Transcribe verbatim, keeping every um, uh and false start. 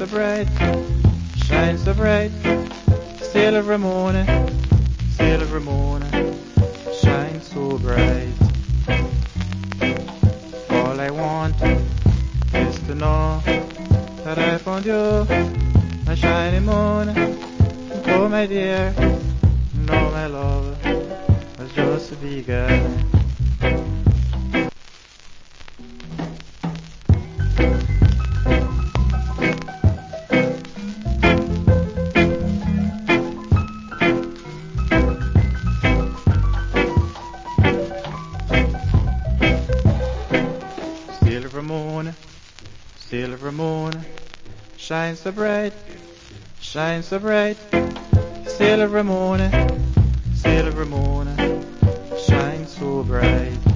bright, shine so bright, still every morning, still every morning, shine so bright. All I want is to know that I found you, my shining moon. Oh my dear, no my love has just begun. Still every morning, still every morning, shine so bright, shine so bright. Still every morning, still every morning, shine so bright.